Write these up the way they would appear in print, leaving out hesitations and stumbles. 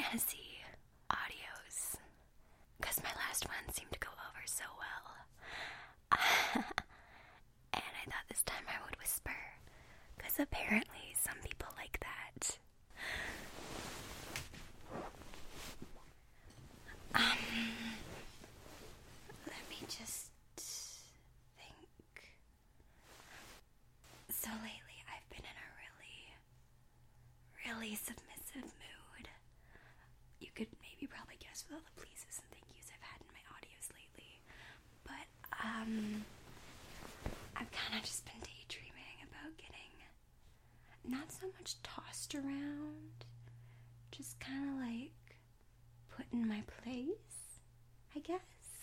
fantasy audios, because my last one seemed to go over so well. And I thought this time I would whisper, because apparently some people like that. Let me just think. So lately I've been in a really submissive mood. You could maybe probably guess with all the pleases and thank yous I've had in my audios lately. But, I've kind of just been daydreaming about getting not so much tossed around, just kind of like put in my place, I guess.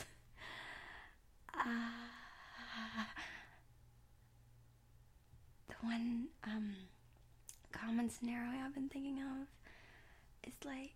The one, common scenario I've been thinking of is like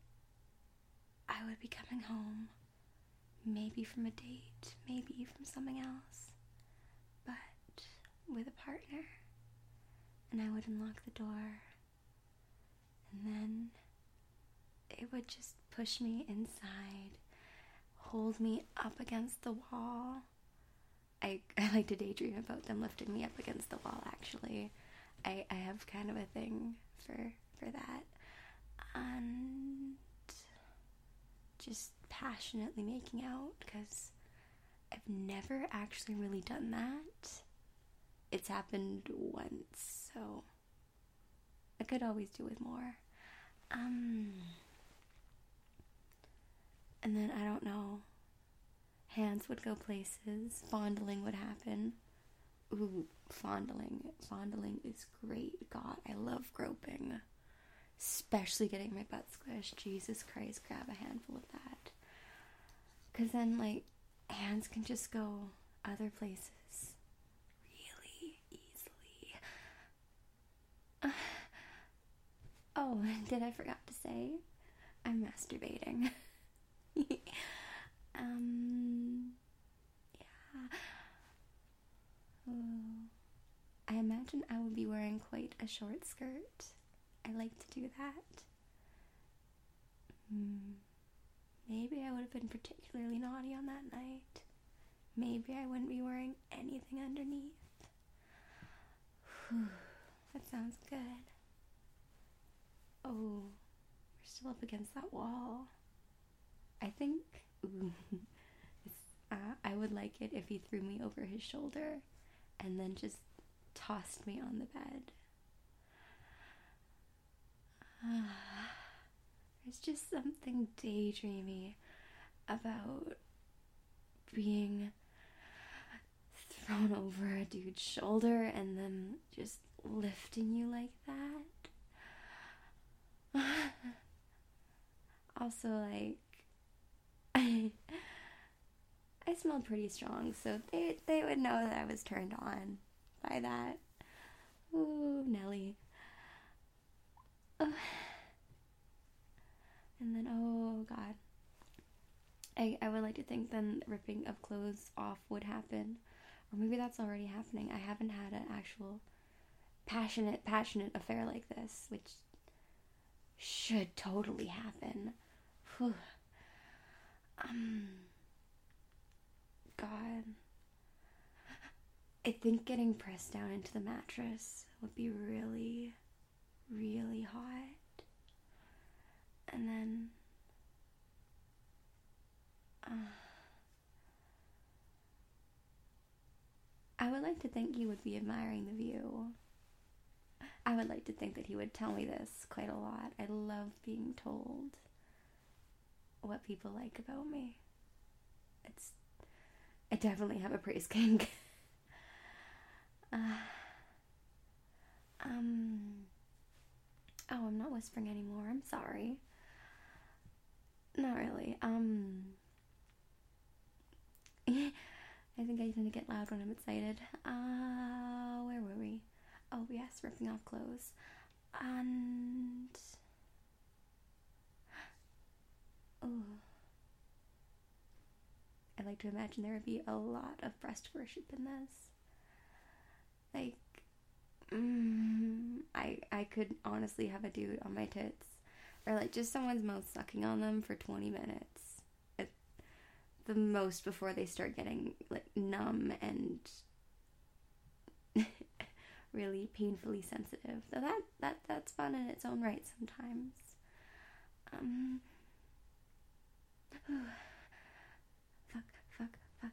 I would be coming home, maybe from a date, maybe from something else, but with a partner, and I would unlock the door, and then it would just push me inside, hold me up against the wall. I like to daydream about them lifting me up against the wall, actually. I have kind of a thing for that. And just passionately making out, because I've never actually really done that. It's happened once, so I could always do with more. And then, I don't know, hands would go places, fondling would happen. Ooh, fondling is great. God, I love groping. Especially getting my butt squished. Jesus Christ, grab a handful of that. Because then, like, hands can just go other places really easily. Oh, did I forgot to say? I'm masturbating. Yeah. Oh. I imagine I would be wearing quite a short skirt. I like to do that. Maybe I would have been particularly naughty on that night. Maybe I wouldn't be wearing anything underneath. That sounds good. Oh, we're still up against that wall. I think I would like it if he threw me over his shoulder and then just tossed me on the bed. There's just something daydreamy about being thrown over a dude's shoulder and then just lifting you like that. Also, like, I smelled pretty strong, so they would know that I was turned on by that. Ooh, Nelly. And then, oh god, I would like to think then ripping of clothes off would happen, or maybe that's already happening. I haven't had an actual passionate affair like this, which should totally happen. Whew. God, I think getting pressed down into the mattress would be really, really hot. And then I would like to think he would be admiring the view. I would like to think that he would tell me this quite a lot. I love being told what people like about me. I definitely have a praise kink. Oh, I'm not whispering anymore. I'm sorry. Not really. I think I tend to get loud when I'm excited. Where were we? Oh, yes, ripping off clothes. And... oh. I like to imagine there would be a lot of breast worship in this. Like, I could honestly have a dude on my tits, or like just someone's mouth sucking on them for 20 minutes at the most before they start getting like numb and really painfully sensitive. So that's fun in its own right sometimes. Fuck.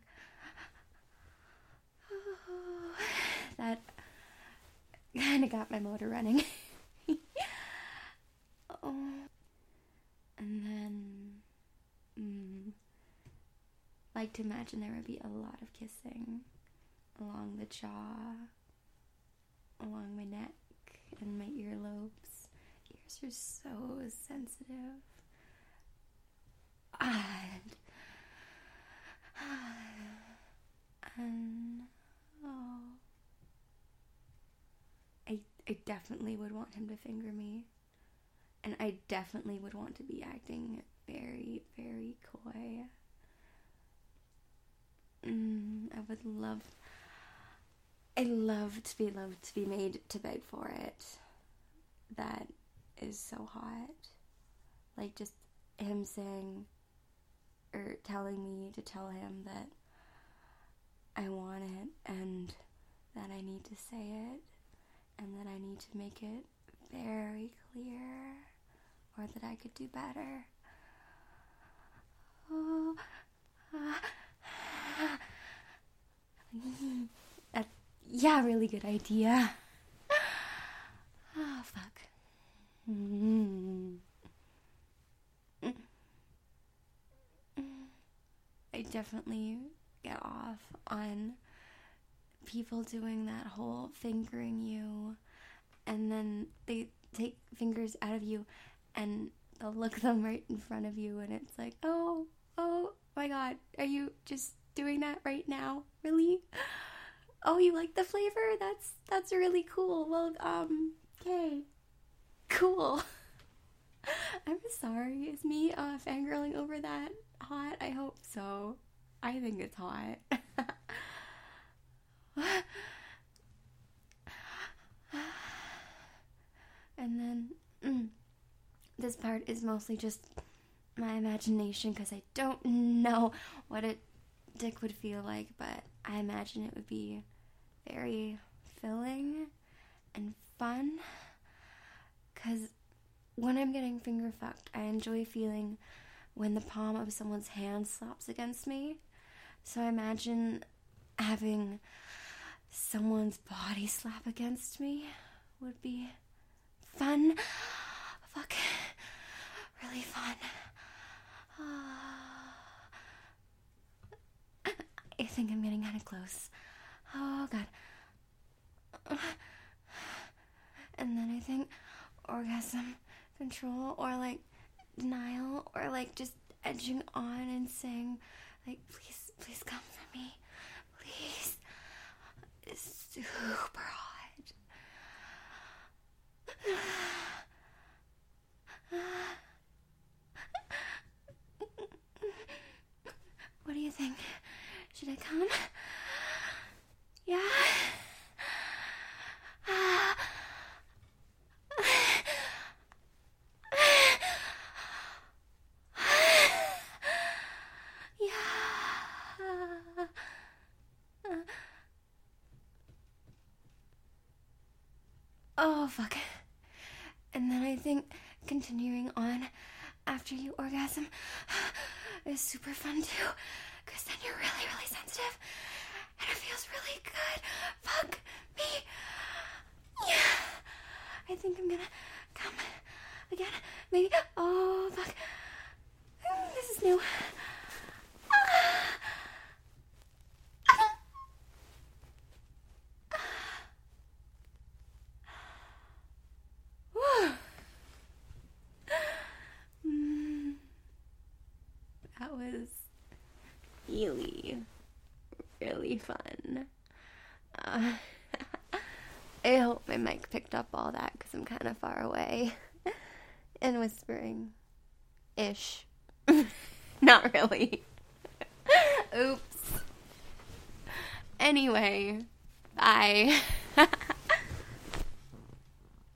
That kind of got my motor running. And then, like to imagine there would be a lot of kissing along the jaw, along my neck, and my earlobes. Ears are so sensitive. And I definitely would want him to finger me. And I definitely would want to be acting very, very coy. I love to be made to beg for it. That is so hot. Like just him saying, or telling me to tell him that I want it and that I need to say it and that I need to make it very clear or that I could do better. Yeah, really good idea. Oh, fuck. I definitely get off on people doing that whole fingering you and then they take fingers out of you and they'll look them right in front of you and it's like, oh my god, are you just doing that right now? Really? Oh, you like the flavor? That's really cool. Well, okay. Cool. I'm sorry. Is me fangirling over that hot? I hope so. I think it's hot. And then this part is mostly just my imagination because I don't know what a dick would feel like, but I imagine it would be very filling and fun because when I'm getting finger fucked, I enjoy feeling when the palm of someone's hand slaps against me. So I imagine having someone's body slap against me would be fun. Fuck. Really fun. I think I'm getting kind of close. Oh, God. And then I think orgasm control or, like, denial or, like, just edging on and saying, like, please come for me. Please. It's super hot. What do you think? Should I come? Yeah? Oh, fuck. And then I think continuing on after you orgasm is super fun too, because then you're really, really sensitive and it feels really good. Fuck me. Yeah. I think I'm gonna come again. Maybe. Oh, fuck. This is new. That was really, really fun. I hope my mic picked up all that because I'm kind of far away and whispering-ish. Not really. Oops. Anyway, bye.